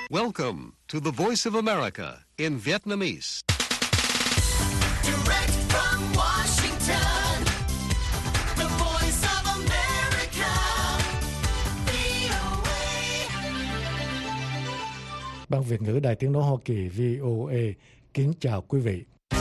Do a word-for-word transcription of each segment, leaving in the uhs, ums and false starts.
Welcome to the Voice of America in Vietnamese. Direct from Washington, the Voice of America, vê o a. Ban Việt ngữ Đài Tiếng nói Hoa Kỳ vê o a kính chào quý vị.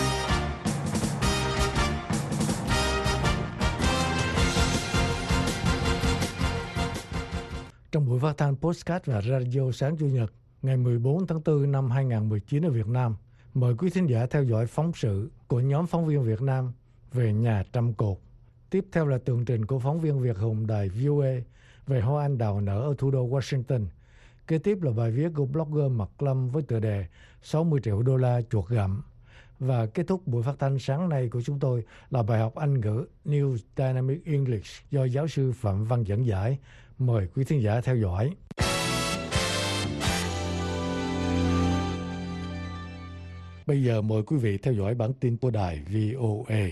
Trong buổi phát thanh podcast và radio sáng Chủ nhật ngày mười bốn tháng tư năm hai nghìn không trăm mười chín ở Việt Nam, mời quý thính giả theo dõi phóng sự của nhóm phóng viên Việt Nam về nhà trăm cột. Tiếp theo là tường trình của phóng viên Việt Hùng đài vê o a về hoa anh đào nở ở thủ đô Washington. Kế tiếp là bài viết của blogger Mạc Lâm với tựa đề sáu mươi triệu đô la chuột gặm. Và kết thúc buổi phát thanh sáng nay của chúng tôi là bài học Anh ngữ New Dynamic English do giáo sư Phạm Văn dẫn giải. Mời quý thính giả theo dõi. Bây giờ mời quý vị theo dõi bản tin của đài vê o a.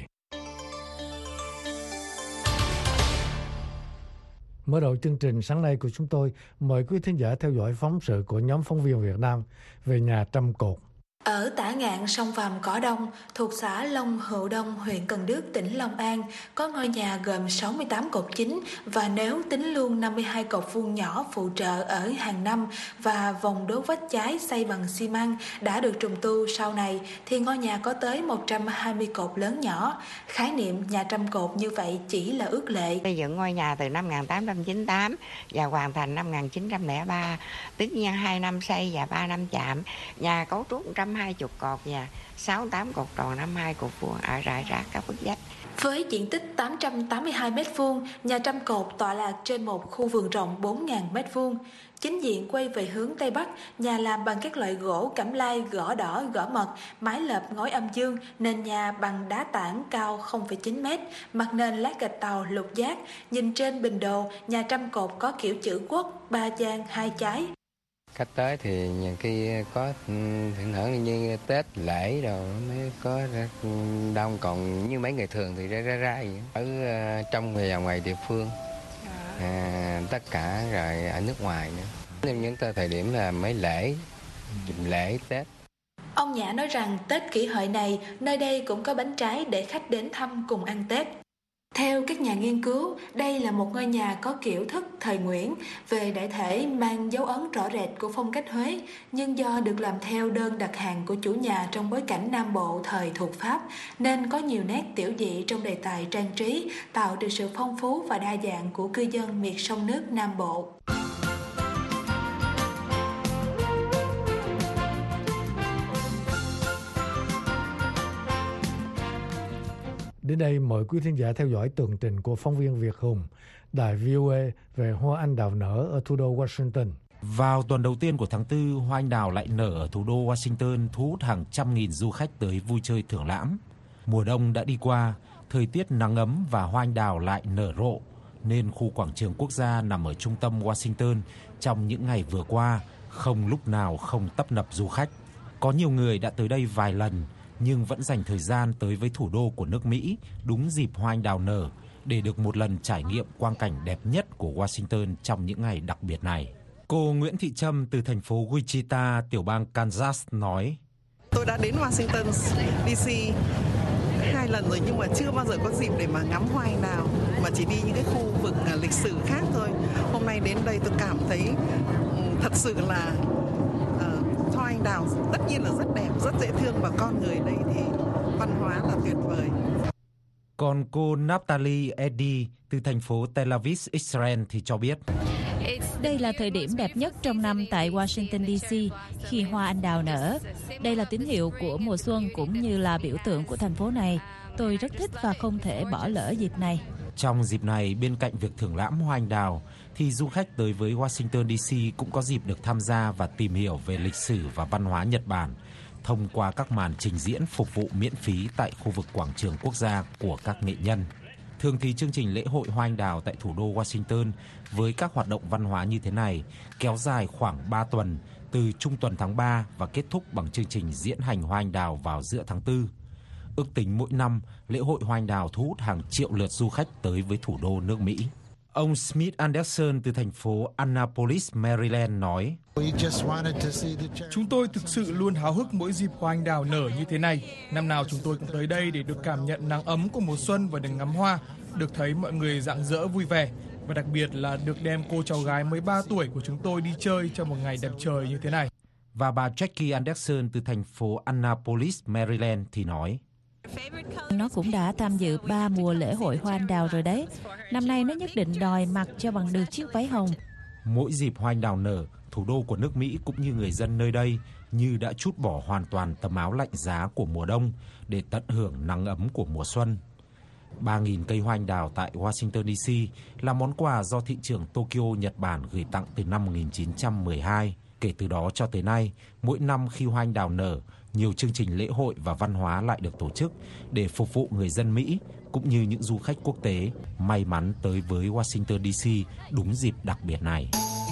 Mở đầu chương trình sáng nay của chúng tôi, mời quý thính giả theo dõi phóng sự của nhóm phóng viên Việt Nam về nhà trăm cột. Ở tả ngạn sông Vàm Cỏ Đông, thuộc xã Long Hữu Đông, huyện Cần Đước, tỉnh Long An, có ngôi nhà gồm sáu mươi tám cột chính và nếu tính luôn năm mươi hai cột vuông nhỏ phụ trợ ở hàng năm và vòng đốt vách chái xây bằng xi măng đã được trùng tu sau này thì ngôi nhà có tới một trăm hai mươi cột lớn nhỏ. Khái niệm nhà trăm cột như vậy chỉ là ước lệ. Xây dựng ngôi nhà từ năm một nghìn tám trăm chín mươi tám và hoàn thành năm một nghìn chín trăm lẻ ba, tức nhiên hai năm xây và ba năm chạm. Nhà cấu trúc một trăm hai mươi cột và sáu mươi tám cột tròn, năm mươi hai cột vuông ở rải rác các bức vách. Với diện tích tám trăm tám mươi hai mét vuông, nhà trăm cột tọa lạc trên một khu vườn rộng bốn nghìn mét vuông. Chính diện quay về hướng Tây Bắc, nhà làm bằng các loại gỗ cẩm lai, gõ đỏ, gõ mật, mái lợp ngói âm dương, nền nhà bằng đá tảng cao không phẩy chín mét, mặt nền lát gạch tàu lục giác. Nhìn trên bình đồ, nhà trăm cột có kiểu chữ quốc, ba gian, hai chái. Khách tới thì nhiều khi có thỉnh thoảng như Tết lễ rồi mới có đông, còn như mấy ngày thường thì ra ra ra vậy. Ở trong và ngoài địa phương, à, tất cả rồi ở nước ngoài nữa. Nên những thời điểm là mấy lễ, lễ Tết. Ông Nhã nói rằng Tết Kỷ Hợi này, nơi đây cũng có bánh trái để khách đến thăm cùng ăn Tết. Theo các nhà nghiên cứu, đây là một ngôi nhà có kiểu thức thời Nguyễn, về đại thể mang dấu ấn rõ rệt của phong cách Huế, nhưng do được làm theo đơn đặt hàng của chủ nhà trong bối cảnh Nam Bộ thời thuộc Pháp, nên có nhiều nét tiểu dị trong đề tài trang trí, tạo được sự phong phú và đa dạng của cư dân miệt sông nước Nam Bộ. Đến đây mời quý thính giả theo dõi tường trình của phóng viên Việt Hùng, đài vê o a về hoa anh đào nở ở thủ đô Washington. Vào tuần đầu tiên của tháng tư, hoa anh đào lại nở ở thủ đô Washington, thu hút hàng trăm nghìn du khách tới vui chơi thưởng lãm. Mùa đông đã đi qua, thời tiết nắng ấm và hoa anh đào lại nở rộ, nên khu quảng trường quốc gia nằm ở trung tâm Washington trong những ngày vừa qua không lúc nào không tấp nập du khách. Có nhiều người đã tới đây vài lần, nhưng vẫn dành thời gian tới với thủ đô của nước Mỹ đúng dịp hoa anh đào nở để được một lần trải nghiệm quang cảnh đẹp nhất của Washington trong những ngày đặc biệt này. Cô Nguyễn Thị Trâm từ thành phố Wichita, tiểu bang Kansas nói: Tôi đã đến Washington đê xê hai lần rồi nhưng mà chưa bao giờ có dịp để mà ngắm hoa anh đào, mà chỉ đi những cái khu vực lịch sử khác thôi. Hôm nay đến đây tôi cảm thấy thật sự là hoa anh đào tất nhiên là rất đẹp, rất dễ thương và con người đây thì văn hóa là tuyệt vời. Còn cô Natalie Eddy từ thành phố Tel Aviv, Israel thì cho biết: Đây là thời điểm đẹp nhất trong năm tại Washington đê xê khi hoa anh đào nở. Đây là tín hiệu của mùa xuân cũng như là biểu tượng của thành phố này. Tôi rất thích và không thể bỏ lỡ dịp này. Trong dịp này, bên cạnh việc thưởng lãm hoa anh đào, thì du khách tới với Washington đê xê cũng có dịp được tham gia và tìm hiểu về lịch sử và văn hóa Nhật Bản thông qua các màn trình diễn phục vụ miễn phí tại khu vực quảng trường quốc gia của các nghệ nhân. Thường thì chương trình lễ hội hoa anh đào tại thủ đô Washington với các hoạt động văn hóa như thế này kéo dài khoảng ba tuần, từ trung tuần tháng ba và kết thúc bằng chương trình diễn hành hoa anh đào vào giữa tháng tư. Ước tính mỗi năm, lễ hội hoa anh đào thu hút hàng triệu lượt du khách tới với thủ đô nước Mỹ. Ông Smith Anderson từ thành phố Annapolis, Maryland nói: Chúng tôi thực sự luôn háo hức mỗi dịp hoa anh đào nở như thế này. Năm nào chúng tôi cũng tới đây để được cảm nhận nắng ấm của mùa xuân và được ngắm hoa, được thấy mọi người rạng rỡ vui vẻ. Và đặc biệt là được đem cô cháu gái mới ba tuổi của chúng tôi đi chơi trong một ngày đẹp trời như thế này. Và bà Jackie Anderson từ thành phố Annapolis, Maryland thì nói: Nó cũng đã tham dự ba mùa lễ hội hoa anh đào rồi đấy. Năm nay nó nhất định đòi mặc cho bằng được chiếc váy hồng. Mỗi dịp hoa anh đào nở, thủ đô của nước Mỹ cũng như người dân nơi đây như đã trút bỏ hoàn toàn tấm áo lạnh giá của mùa đông để tận hưởng nắng ấm của mùa xuân. ba nghìn cây hoa anh đào tại Washington đê xê là món quà do thị trưởng Tokyo, Nhật Bản gửi tặng từ năm một nghìn chín trăm mười hai. Kể từ đó cho tới nay, mỗi năm khi hoa anh đào nở, nhiều chương trình lễ hội và văn hóa lại được tổ chức để phục vụ người dân Mỹ cũng như những du khách quốc tế may mắn tới với Washington đê xê đúng dịp đặc biệt này.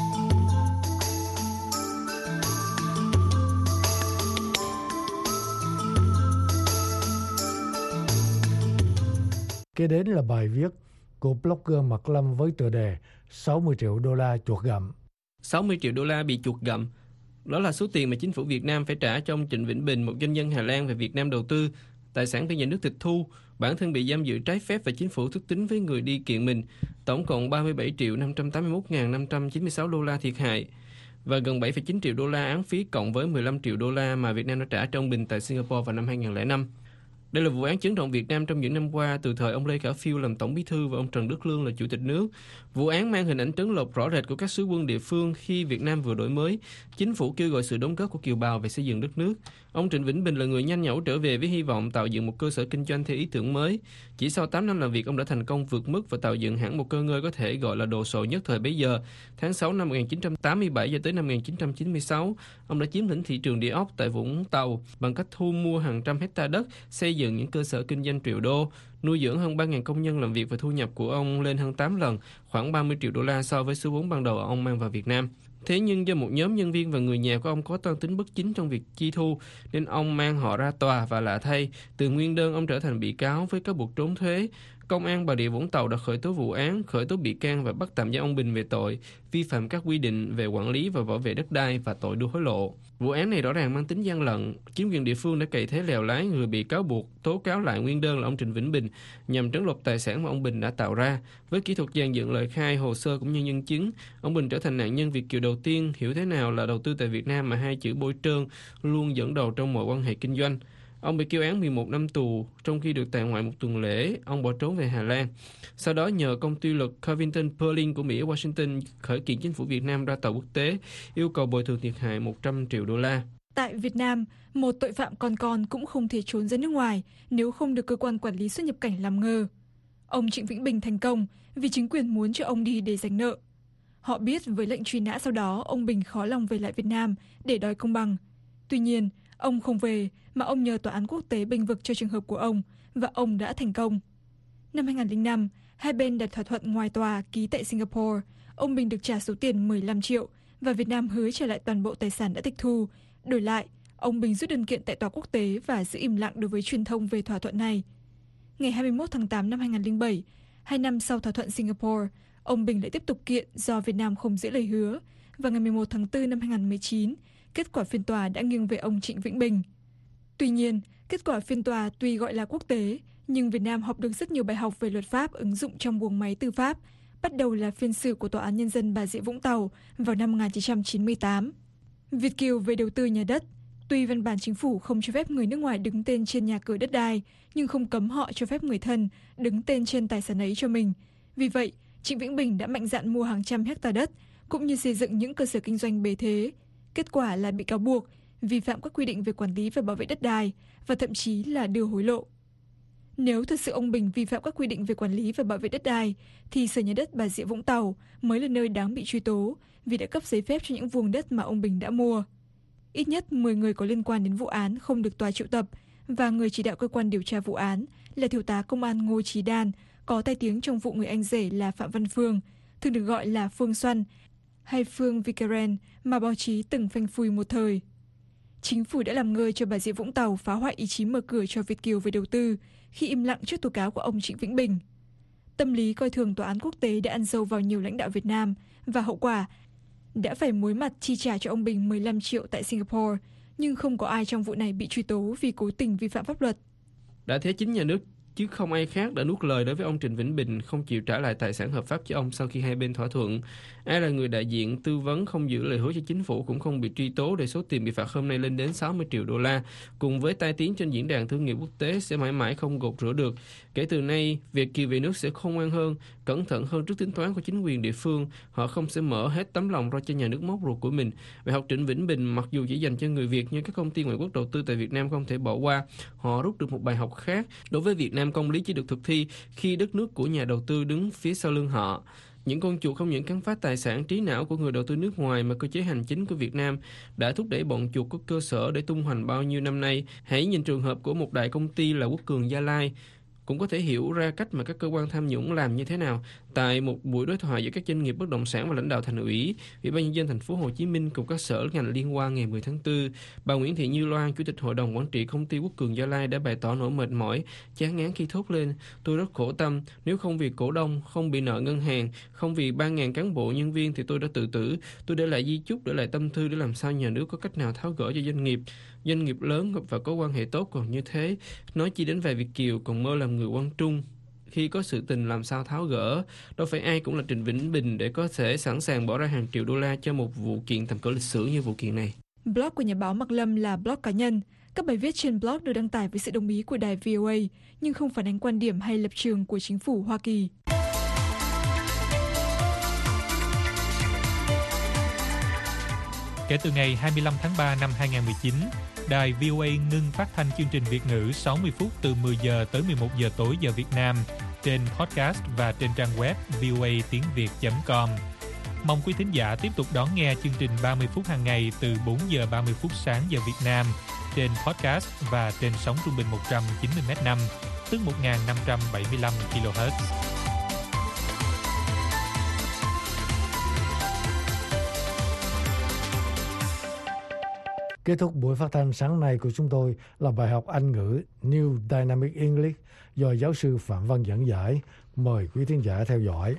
Kế đến là bài viết của blogger Mật Lâm với tựa đề sáu mươi triệu đô la chuột gặm. sáu mươi triệu đô la bị chuột gặm. Đó là số tiền mà chính phủ Việt Nam phải trả cho ông Trịnh Vĩnh Bình, một doanh nhân Hà Lan về Việt Nam đầu tư. Tài sản bị nhà nước tịch thu, bản thân bị giam giữ trái phép và chính phủ thất tín với người đi kiện mình. Tổng cộng ba mươi bảy triệu năm trăm tám mươi mốt nghìn năm trăm chín mươi sáu đô la thiệt hại và gần bảy phẩy chín triệu đô la án phí cộng với mười lăm triệu đô la mà Việt Nam đã trả cho ông Bình tại Singapore vào năm hai nghìn không trăm lẻ năm. Đây là vụ án chấn động Việt Nam trong những năm qua, từ thời ông Lê Khả Phiêu làm tổng bí thư và ông Trần Đức Lương là chủ tịch nước. Vụ án mang hình ảnh trấn lột rõ rệt của các sứ quân địa phương khi Việt Nam vừa đổi mới. Chính phủ kêu gọi sự đóng góp của kiều bào về xây dựng đất nước. Ông Trịnh Vĩnh Bình là người nhanh nhẩu trở về với hy vọng tạo dựng một cơ sở kinh doanh theo ý tưởng mới. Chỉ sau tám năm làm việc, ông đã thành công vượt mức và tạo dựng hẳn một cơ ngơi có thể gọi là đồ sộ nhất thời bấy giờ. Tháng sáu năm một nghìn chín trăm tám mươi bảy cho tới năm một nghìn chín trăm chín mươi sáu, ông đã chiếm lĩnh thị trường địa ốc tại Vũng Tàu bằng cách thu mua hàng trăm hecta đất, xây dựng những cơ sở kinh doanh triệu đô, nuôi dưỡng hơn ba nghìn công nhân làm việc và thu nhập của ông lên hơn tám lần, khoảng ba mươi triệu đô la so với số vốn ban đầu ông mang vào Việt Nam. Thế nhưng do một nhóm nhân viên và người nhà của ông có toan tính bất chính trong việc chi thu, nên ông mang họ ra tòa và lạ thay, từ nguyên đơn ông trở thành bị cáo với các buộc trốn thuế. Công an Bà Rịa Vũng Tàu đã khởi tố vụ án, khởi tố bị can và bắt tạm giam ông Bình về tội vi phạm các quy định về quản lý và bảo vệ đất đai và tội đưa hối lộ. Vụ án này rõ ràng mang tính gian lận. Chính quyền địa phương đã cày thế lèo lái người bị cáo buộc tố cáo lại nguyên đơn là ông Trịnh Vĩnh Bình nhằm trấn lột tài sản mà ông Bình đã tạo ra. Với kỹ thuật dàn dựng lời khai, hồ sơ cũng như nhân chứng, ông Bình trở thành nạn nhân Việt kiều đầu tiên hiểu thế nào là đầu tư tại Việt Nam mà hai chữ bôi trơn luôn dẫn đầu trong mọi quan hệ kinh doanh. Ông bị kêu án mười một năm tù, trong khi được tại ngoại một tuần lễ, ông bỏ trốn về Hà Lan. Sau đó nhờ công ty luật Covington Perlin của Mỹ ở Washington khởi kiện chính phủ Việt Nam ra tòa quốc tế, yêu cầu bồi thường thiệt hại một trăm triệu đô la. Tại Việt Nam, một tội phạm còn con cũng không thể trốn ra nước ngoài nếu không được cơ quan quản lý xuất nhập cảnh làm ngơ. Ông Trịnh Vĩnh Bình thành công vì chính quyền muốn cho ông đi để giành nợ. Họ biết với lệnh truy nã sau đó, ông Bình khó lòng về lại Việt Nam để đòi công bằng. Tuy nhiên, ông không về mà ông nhờ tòa án quốc tế bênh vực cho trường hợp của ông và ông đã thành công. Năm hai nghìn không trăm lẻ năm, hai bên đặt thỏa thuận ngoài tòa ký tại Singapore. Ông Bình được trả số tiền mười lăm triệu và Việt Nam hứa trả lại toàn bộ tài sản đã tịch thu. Đổi lại, ông Bình rút đơn kiện tại tòa quốc tế và giữ im lặng đối với truyền thông về thỏa thuận này. Ngày hai mươi mốt tháng tám năm hai nghìn không trăm lẻ bảy, hai năm sau thỏa thuận Singapore, ông Bình lại tiếp tục kiện do Việt Nam không giữ lời hứa. Và ngày mười một tháng tư năm hai nghìn không trăm mười chín, kết quả phiên tòa đã nghiêng về ông Trịnh Vĩnh Bình. Tuy nhiên, kết quả phiên tòa tuy gọi là quốc tế, nhưng Việt Nam học được rất nhiều bài học về luật pháp ứng dụng trong guồng máy tư pháp, bắt đầu là phiên xử của Tòa án Nhân dân Bà Rịa Vũng Tàu vào năm một nghìn chín trăm chín mươi tám. Việt kiều về đầu tư nhà đất, tuy văn bản chính phủ không cho phép người nước ngoài đứng tên trên nhà cửa đất đai, nhưng không cấm họ cho phép người thân đứng tên trên tài sản ấy cho mình. Vì vậy, Trịnh Vĩnh Bình đã mạnh dạn mua hàng trăm hecta đất, cũng như xây dựng những cơ sở kinh doanh bề thế. Kết quả là bị cáo buộc vi phạm các quy định về quản lý và bảo vệ đất đai và thậm chí là đưa hối lộ. Nếu thực sự ông Bình vi phạm các quy định về quản lý và bảo vệ đất đai, thì Sở Nhà đất Bà Rịa Vũng Tàu mới là nơi đáng bị truy tố vì đã cấp giấy phép cho những vùng đất mà ông Bình đã mua. Ít nhất mười người có liên quan đến vụ án không được tòa triệu tập, và người chỉ đạo cơ quan điều tra vụ án là Thiếu tá Công an Ngô Chí Đan, có tai tiếng trong vụ người anh rể là Phạm Văn Phương, thường được gọi là Phương Xoăn hay Phương Vikaren mà báo chí từng phanh phui một thời. Chính phủ đã làm ngơ cho Bà Rịa Vũng Tàu phá hoại ý chí mở cửa cho Việt kiều về đầu tư khi im lặng trước tố cáo của ông Trịnh Vĩnh Bình. Tâm lý coi thường tòa án quốc tế đã ăn sâu vào nhiều lãnh đạo Việt Nam và hậu quả đã phải muối mặt chi trả cho ông Bình mười lăm triệu tại Singapore, nhưng không có ai trong vụ này bị truy tố vì cố tình vi phạm pháp luật. Đã thế chính nhà nước chứ không ai khác đã nuốt lời đối với ông Trịnh Vĩnh Bình không chịu trả lại tài sản hợp pháp cho ông sau khi hai bên thỏa thuận. Ai là người đại diện tư vấn không giữ lời hứa cho chính phủ cũng không bị truy tố để số tiền bị phạt hôm nay lên đến sáu mươi triệu đô la, cùng với tai tiếng trên diễn đàn thương nghiệp quốc tế sẽ mãi mãi không gột rửa được. Kể từ nay, Việt kiều về nước sẽ khôn ngoan hơn, cẩn thận hơn trước tính toán của chính quyền địa phương. Họ không sẽ mở hết tấm lòng ra cho nhà nước móc ruột của mình. Bài học Trịnh Vĩnh Bình mặc dù chỉ dành cho người Việt nhưng các công ty ngoại quốc đầu tư tại Việt Nam không thể bỏ qua. Họ rút được một bài học khác. Đối với Việt Nam, công lý chỉ được thực thi khi đất nước của nhà đầu tư đứng phía sau lưng họ. Những con chuột không những cắn phá tài sản trí não của người đầu tư nước ngoài mà cơ chế hành chính của Việt Nam đã thúc đẩy bọn chuột có cơ sở để tung hoành bao nhiêu năm nay. Hãy nhìn trường hợp của một đại công ty là Quốc Cường Gia Lai, cũng có thể hiểu ra cách mà các cơ quan tham nhũng làm như thế nào. Tại một buổi đối thoại giữa các doanh nghiệp bất động sản và lãnh đạo thành ủy, Ủy ban nhân dân thành phố Hồ Chí Minh cùng các sở ngành liên quan ngày mười tháng tư, bà Nguyễn Thị Như Loan, chủ tịch hội đồng quản trị công ty Quốc Cường Gia Lai đã bày tỏ nỗi mệt mỏi, chán ngán khi thốt lên: "Tôi rất khổ tâm, nếu không vì cổ đông, không bị nợ ngân hàng, không vì ba nghìn cán bộ nhân viên thì tôi đã tự tử. Tôi để lại di chúc, để lại tâm thư để làm sao nhà nước có cách nào tháo gỡ cho doanh nghiệp. Doanh nghiệp lớn và có quan hệ tốt còn như thế, nói chi đến vài Việt kiều còn mơ làm người quan trung. Khi có sự tình làm sao tháo gỡ, đâu phải ai cũng là Trịnh Vĩnh Bình để có thể sẵn sàng bỏ ra hàng triệu đô la cho một vụ kiện tầm cỡ lịch sử như vụ kiện này." Blog của nhà báo Mạc Lâm là blog cá nhân. Các bài viết trên blog được đăng tải với sự đồng ý của đài vê o a, nhưng không phản ánh quan điểm hay lập trường của chính phủ Hoa Kỳ. Kể từ ngày hai mươi lăm tháng ba năm hai nghìn không trăm mười chín, đài vê o a ngưng phát thanh chương trình Việt ngữ sáu mươi phút từ mười giờ tới mười một giờ tối giờ Việt Nam trên podcast và trên trang web v o a tiếng việt chấm com. Mong quý thính giả tiếp tục đón nghe chương trình ba mươi phút hàng ngày từ bốn giờ ba mươi phút sáng giờ Việt Nam trên podcast và trên sóng trung bình một trăm chín mươi mét năm, tức một nghìn năm trăm bảy mươi lăm ki lô héc. Kết thúc buổi phát thanh sáng nay của chúng tôi là bài học Anh ngữ New Dynamic English do giáo sư Phạm Văn giảng giải. Mời quý thính giả theo dõi.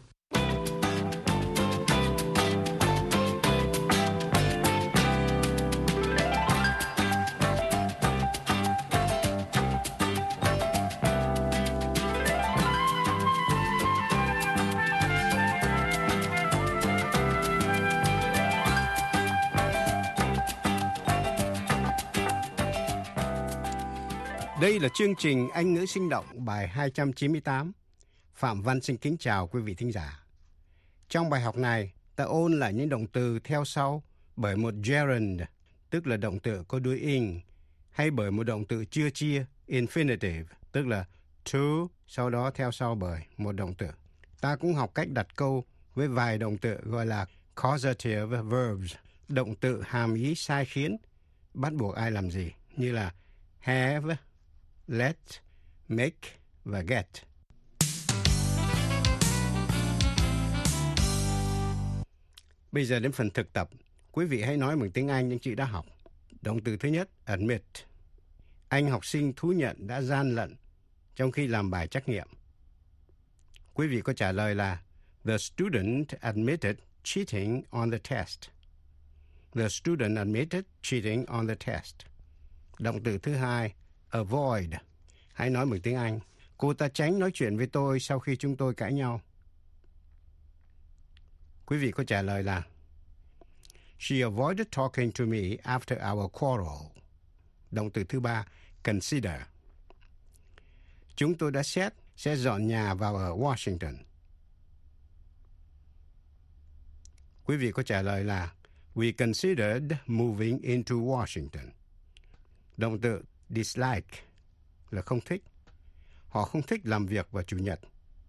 Đây là chương trình Anh ngữ sinh động bài hai trăm chín mươi tám. Phạm Văn xin kính chào quý vị thính giả. Trong bài học này, ta ôn lại những động từ theo sau bởi một gerund, tức là động từ có đuôi ing, hay bởi một động từ chưa chia, infinitive, tức là to, sau đó theo sau bởi một động từ. Ta cũng học cách đặt câu với vài động từ gọi là causative verbs, động từ hàm ý sai khiến, bắt buộc ai làm gì, như là have, let, make và get. Bây giờ đến phần thực tập. Quý vị hãy nói bằng tiếng Anh những chữ đã học. Động từ thứ nhất, admit. Anh học sinh thú nhận đã gian lận trong khi làm bài trắc nghiệm. Quý vị có trả lời là The student admitted cheating on the test. The student admitted cheating on the test. Động từ thứ hai, avoid. Hãy nói bằng tiếng Anh. Cô ta tránh nói chuyện với tôi sau khi chúng tôi cãi nhau. Quý vị có trả lời là She avoided talking to me after our quarrel. Động từ thứ ba, consider. Chúng tôi đã xét sẽ dọn nhà vào ở Washington. Quý vị có trả lời là We considered moving into Washington. Động từ dislike là không thích. Họ không thích làm việc vào Chủ nhật.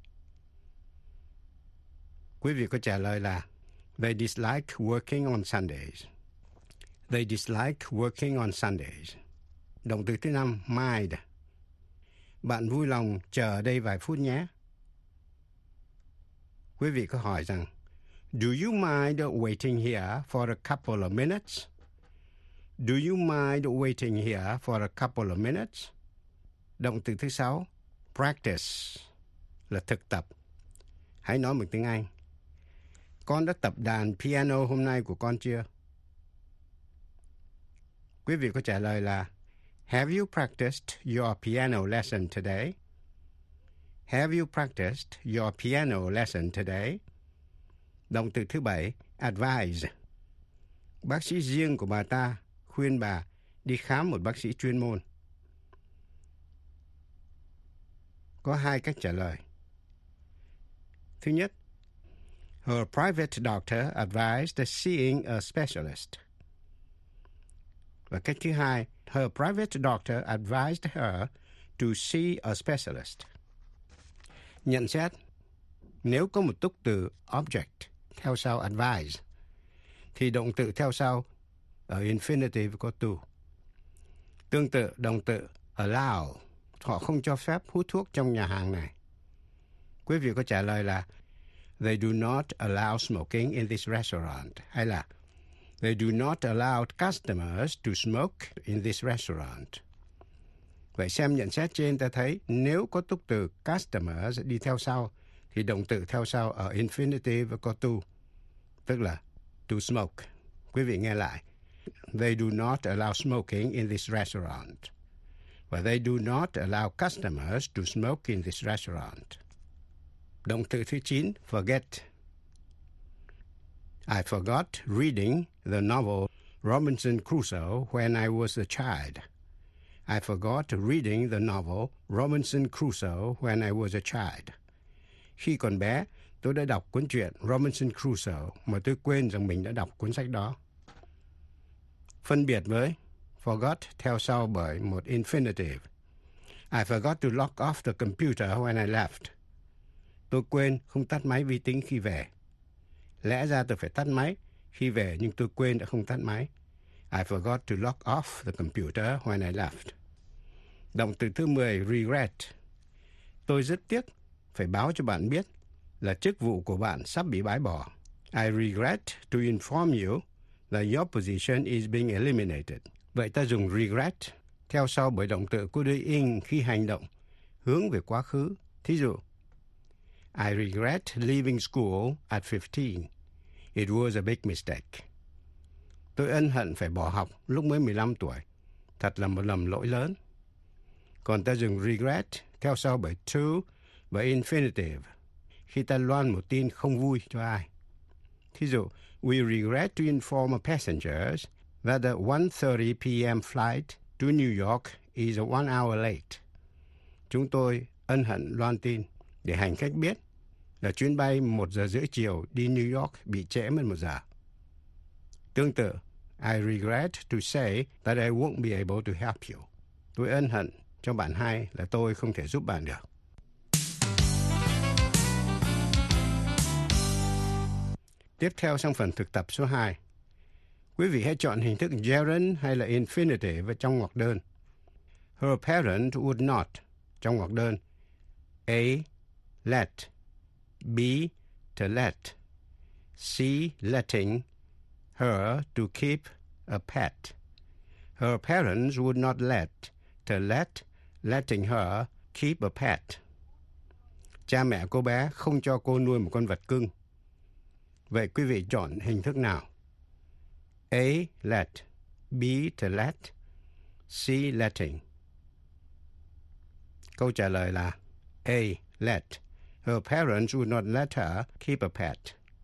Quý vị có trả lời là They dislike working on Sundays. They dislike working on Sundays. Động từ thứ năm, mind. Bạn vui lòng chờ ở đây vài phút nhé. Quý vị có hỏi rằng Do you mind waiting here for a couple of minutes? Do you mind waiting here for a couple of minutes? Động từ thứ sáu, practice là thực tập. Hãy nói bằng tiếng Anh. Con đã tập đàn piano hôm nay của con chưa? Quý vị có trả lời là Have you practiced your piano lesson today? Have you practiced your piano lesson today? Động từ thứ bảy, advise. Bác sĩ riêng của bà ta khuyên bà đi khám một bác sĩ chuyên môn. Có hai cách trả lời. Thứ nhất, her private doctor advised seeing a specialist. Và cách thứ hai, her private doctor advised her to see a specialist. Nhận xét, nếu có một túc từ object theo sau advise, thì động từ theo sau ở infinitive có to. Tương tự, động từ allow, họ không cho phép hút thuốc trong nhà hàng này. Quý vị có trả lời là They do not allow smoking in this restaurant. Hay là They do not allow customers to smoke in this restaurant. Vậy xem nhận xét trên ta thấy nếu có túc từ customers đi theo sau thì động từ theo sau ở infinitive có to, tức là to smoke. Quý vị nghe lại. They do not allow smoking in this restaurant. Và they do not allow customers to smoke in this restaurant. Động từ thứ chín, forget. I forgot reading the novel Robinson Crusoe when I was a child. I forgot reading the novel Robinson Crusoe when I was a child. Khi còn bé, tôi đã đọc cuốn truyện Robinson Crusoe mà tôi quên rằng mình đã đọc cuốn sách đó. Phân biệt với forgot theo sau bởi một infinitive. I forgot to lock off the computer when I left. Tôi quên không tắt máy vi tính khi về. Lẽ ra tôi phải tắt máy khi về nhưng tôi quên đã không tắt máy. I forgot to lock off the computer when I left. Động từ thứ mười, regret. Tôi rất tiếc phải báo cho bạn biết là chức vụ của bạn sắp bị bãi bỏ. I regret to inform you that your position is being eliminated. Vậy ta dùng regret theo sau bởi động từ có doing khi hành động hướng về quá khứ. Thí dụ, I regret leaving school at fifteen. It was a big mistake. Tôi ân hận phải bỏ học lúc mới mười lăm tuổi. Thật là một lầm lỗi lớn. Còn ta dùng regret theo sau bởi to và infinitive khi ta loan một tin không vui cho ai. Thí dụ, we regret to inform passengers that the one thirty p.m. flight to New York is one hour late. Chúng tôi ân hận loan tin để hành khách biết là chuyến bay một giờ rưỡi chiều đi New York bị trễ mất một giờ. Tương tự, I regret to say that I won't be able to help you. Tôi ân hận cho bạn hai là tôi không thể giúp bạn được. Tiếp theo sang phần thực tập số hai. Quý vị hãy chọn hình thức gerund hay là infinitive trong ngoặc đơn. Her parent would not trong ngoặc đơn. A. Let. B. To let. C. Letting her to keep a pet. Her parents would not let. To let. Letting her keep a pet. Cha mẹ cô bé không cho cô nuôi một con vật cưng. Vậy quý vị chọn hình thức nào? A. Let. B. To let. C. Letting. Câu trả lời là A. Let. Her parents would not let her keep a pet.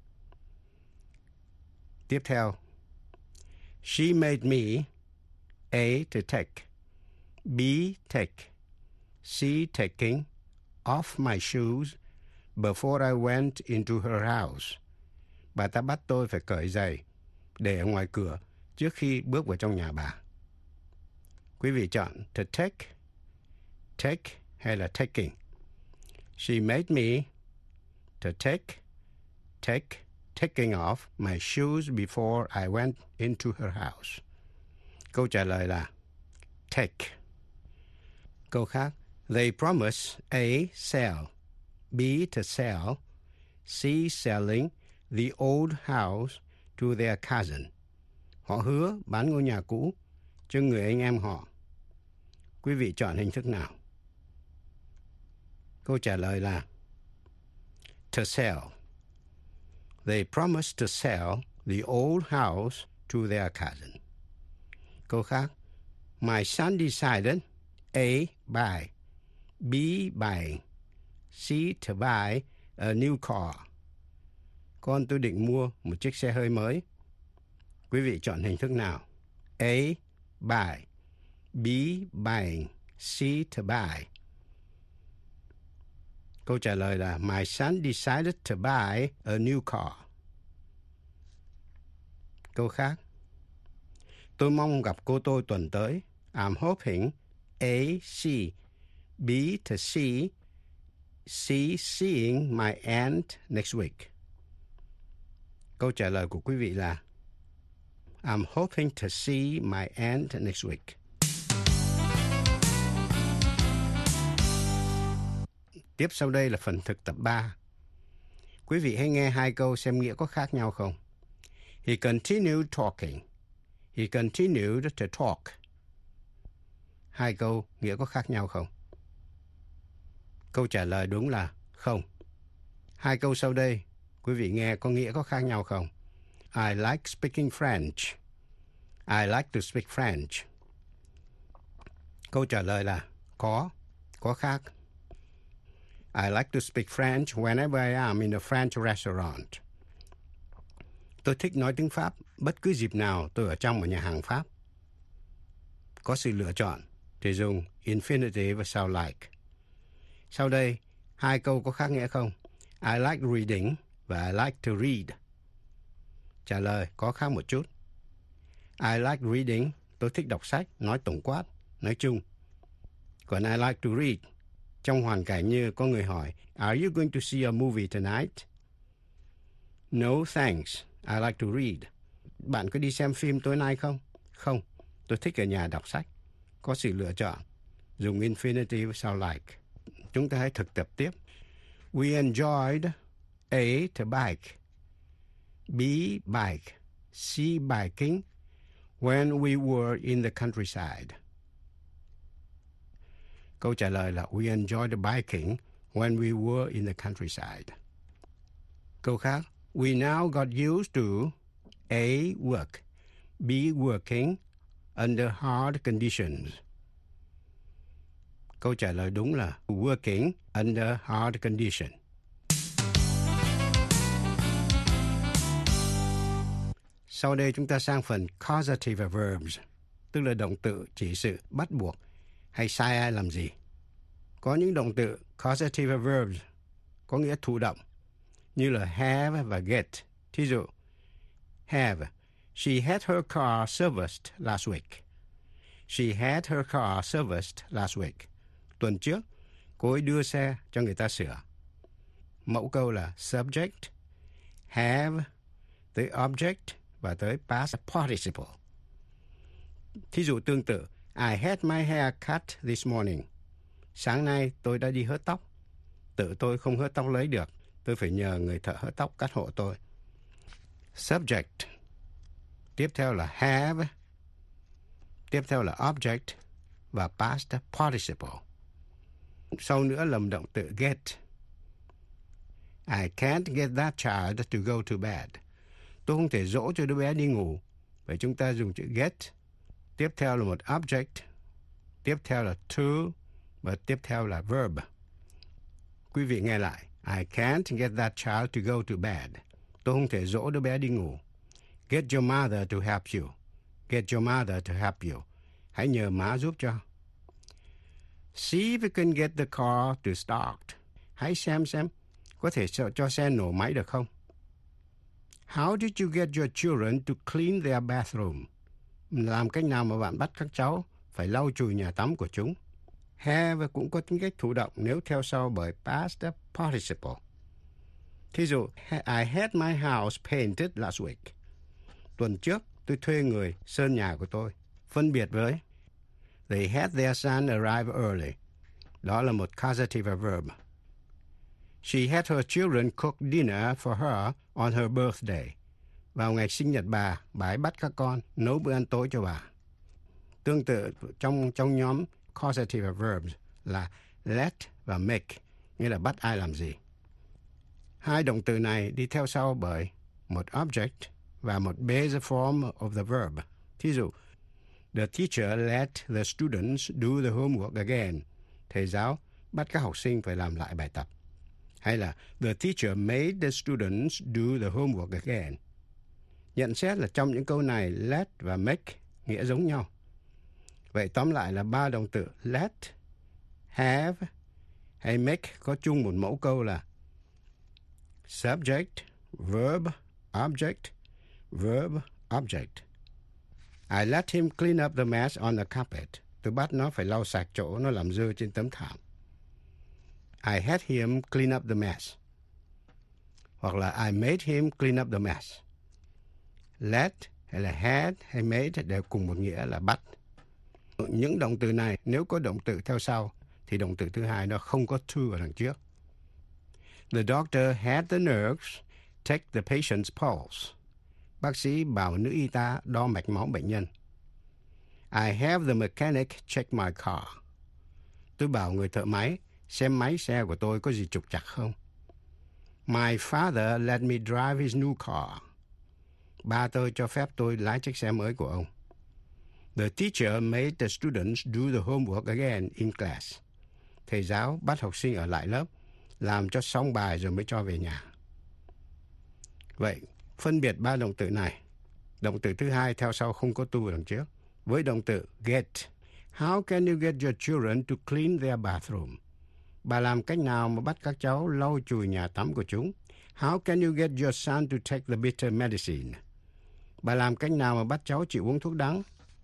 Tiếp theo. She made me A. To take. B. Take. C. Taking off my shoes before I went into her house. Bà ta bắt tôi phải cởi giày để ở ngoài cửa trước khi bước vào trong nhà bà. Quý vị chọn to take, take hay là taking. She made me to take, take, taking off my shoes before I went into her house. Câu trả lời là take. Câu khác. They promise A. Sell, B. To sell, C. Selling the old house to their cousin. Họ hứa bán ngôi nhà cũ cho người anh em họ. Quý vị chọn hình thức nào? Câu trả lời là to sell. They promised to sell the old house to their cousin. Câu khác. My son decided A. Buy, B. Buying, C. To buy a new car. Con tôi định mua một chiếc xe hơi mới. Quý vị chọn hình thức nào? A. Buy, B. Buying, C. To buy. Câu trả lời là My son decided to buy a new car. Câu khác. Tôi mong gặp cô tôi tuần tới. I'm hoping A. See, B. To see, C. Seeing my aunt next week. Câu trả lời của quý vị là I'm hoping to see my aunt next week. Tiếp sau đây là phần thực tập ba. Quý vị hãy nghe hai câu xem nghĩa có khác nhau không. He continued talking. He continued to talk. Hai câu nghĩa có khác nhau không? Câu trả lời đúng là không. Hai câu sau đây, quý vị nghe có nghĩa có khác nhau không? I like speaking French. I like to speak French. Câu trả lời là có, có khác. I like to speak French whenever I am in a French restaurant. Tôi thích nói tiếng Pháp bất cứ dịp nào tôi ở trong một nhà hàng Pháp. Có sự lựa chọn thì dùng infinitive và sau like. Sau đây, hai câu có khác nghĩa không? I like reading và I like to read. Trả lời có khác một chút. I like reading, tôi thích đọc sách, nói tổng quát, nói chung. Còn I like to read, trong hoàn cảnh như có người hỏi, Are you going to see a movie tonight? No thanks, I like to read. Bạn có đi xem phim tối nay không? Không, tôi thích ở nhà đọc sách. Có sự lựa chọn, dùng infinitive sau like. Chúng ta hãy thực tập tiếp. We enjoyed A. To bike, B. Bike, C. Biking when we were in the countryside. Câu trả lời là We enjoyed biking when we were in the countryside. Câu khác. We now got used to A. Work, B. Working under hard conditions. Câu trả lời đúng là working under hard conditions. Sau đây chúng ta sang phần causative verbs, tức là động từ chỉ sự bắt buộc hay sai ai làm gì. Có những động từ causative verbs có nghĩa thụ động như là have và get. Thí dụ, have, she had her car serviced last week. She had her car serviced last week. Tuần trước, cô ấy đưa xe cho người ta sửa. Mẫu câu là subject, have, tới object và tới past participle. Thí dụ tương tự, I had my hair cut this morning. Sáng nay tôi đã đi hớt tóc. Tự tôi không hớt tóc lấy được. Tôi phải nhờ người thợ hớt tóc cắt hộ tôi. Subject. Tiếp theo là have. Tiếp theo là object và past participle. Sau nữa là động từ get. I can't get that child to go to bed. Tôi không thể dỗ cho đứa bé đi ngủ. Vậy chúng ta dùng chữ get. Tiếp theo là một object. Tiếp theo là to. Và tiếp theo là verb. Quý vị nghe lại. I can't get that child to go to bed. Tôi không thể dỗ đứa bé đi ngủ. Get your mother to help you. Get your mother to help you. Hãy nhờ má giúp cho. See if you can get the car to start. Hãy xem xem có thể cho, cho xe nổ máy được không? How did you get your children to clean their bathroom? Làm cách nào mà bạn bắt các cháu phải lau chùi nhà tắm của chúng? Have cũng có tính cách thụ động nếu theo sau bởi past participle. Thí dụ, I had my house painted last week. Tuần trước, tôi thuê người sơn nhà của tôi. Phân biệt với They had their son arrive early. Đó là một causative verb. She had her children cook dinner for her on her birthday. Vào ngày sinh nhật bà, bà ấy bắt các con nấu bữa ăn tối cho bà. Tương tự trong trong nhóm causative verbs là let và make, nghĩa là bắt ai làm gì. Hai động từ này đi theo sau bởi một object và một base form of the verb. Thí dụ, the teacher let the students do the homework again. Thầy giáo bắt các học sinh phải làm lại bài tập. Hay là the teacher made the students do the homework again. Nhận xét là trong những câu này let và make nghĩa giống nhau. Vậy tóm lại là ba động từ let, have hay make có chung một mẫu câu là subject, verb, object, verb, object. I let him clean up the mess on the carpet. Tôi bắt nó phải lau sạch chỗ nó làm dơ trên tấm thảm. I had him clean up the mess. Hoặc là I made him clean up the mess. Let hay là had hay made đều cùng một nghĩa là bắt. Những động từ này nếu có động từ theo sau thì động từ thứ hai nó không có to ở đằng trước. The doctor had the nurse take the patient's pulse. Bác sĩ bảo nữ y tá đo mạch máu bệnh nhân. I have the mechanic check my car. Tôi bảo người thợ máy xem máy xe của tôi có gì trục trặc không. My father let me drive his new car. Ba tôi cho phép tôi lái chiếc xe mới của ông. The teacher made the students do the homework again in class. Thầy giáo bắt học sinh ở lại lớp, làm cho xong bài rồi mới cho về nhà. Vậy, phân biệt ba động từ này. Động từ thứ hai theo sau không có to ở đằng trước. Với động từ get. How can you get your children to clean their bathroom? Bà làm cách nào mà bắt các cháu lau chùi nhà tắm của chúng? How can you get your son to take the bitter medicine? Bà làm cách nào mà bắt cháu chịu uống thuốc đắng?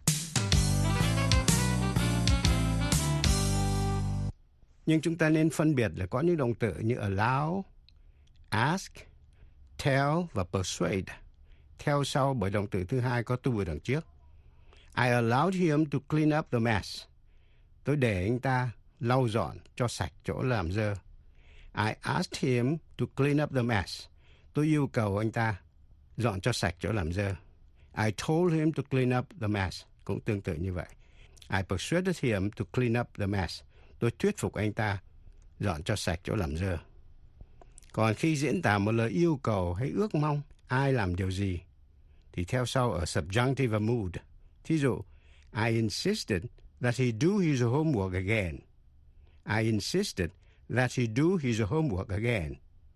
Nhưng chúng ta nên phân biệt là có những động từ như allow, ask, tell và persuade. Theo sau bởi động từ thứ hai có to ở đằng trước. I allowed him to clean up the mess. Tôi để anh ta lau dọn cho sạch chỗ làm dơ. I asked him to clean up the mess. Tôi yêu cầu anh ta dọn cho sạch chỗ làm dơ. I told him to clean up the mess. Cũng tương tự như vậy. I persuaded him to clean up the mess. Tôi thuyết phục anh ta dọn cho sạch chỗ làm dơ. Còn khi diễn tả một lời yêu cầu hay ước mong ai làm điều gì thì theo sau ở subjunctive mood. Thí dụ, I insisted that he do his homework again. I insisted that he do his homework again.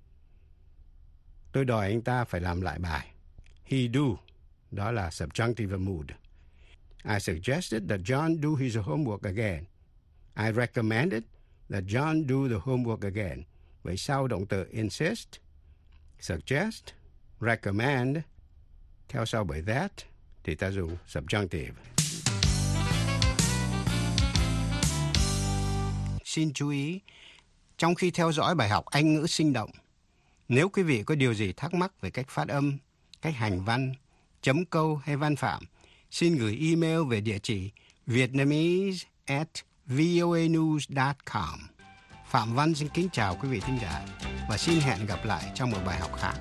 Tôi đòi anh ta phải làm lại bài. He do, đó là subjunctive mood. I suggested that John do his homework again. I recommended that John do the homework again. Vậy sau động từ insist, suggest, recommend, theo sau bởi that, thì ta dùng subjunctive. Xin chú ý, trong khi theo dõi bài học Anh ngữ sinh động, nếu quý vị có điều gì thắc mắc về cách phát âm, cách hành văn, chấm câu hay văn phạm, xin gửi email về địa chỉ vietnamese at voanews dot com. Phạm Văn xin kính chào quý vị thính giả và xin hẹn gặp lại trong một bài học khác.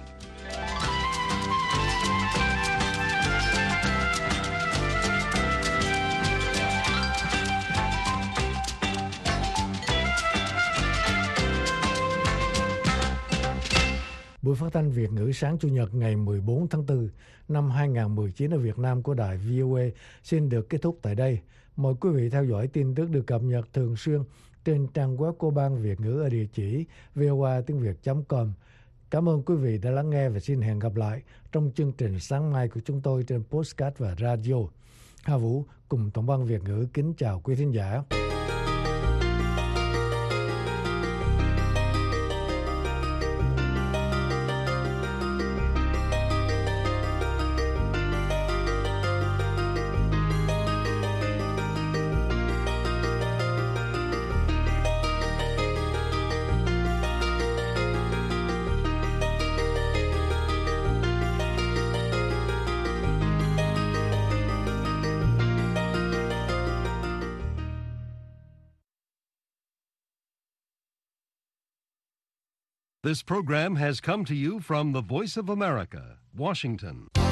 Buổi phát thanh Việt ngữ sáng Chủ nhật ngày mười bốn tháng tư năm hai nghìn không trăm mười chín ở Việt Nam của đài vê o a xin được kết thúc tại đây. Mời quý vị theo dõi tin tức được cập nhật thường xuyên trên trang web của Ban Việt ngữ ở địa chỉ voa tiếng việt chấm com. Cảm ơn quý vị đã lắng nghe và xin hẹn gặp lại trong chương trình sáng mai của chúng tôi trên podcast và radio. Hà Vũ cùng Tổng ban Việt ngữ kính chào quý thính giả. This program has come to you from the Voice of America, Washington.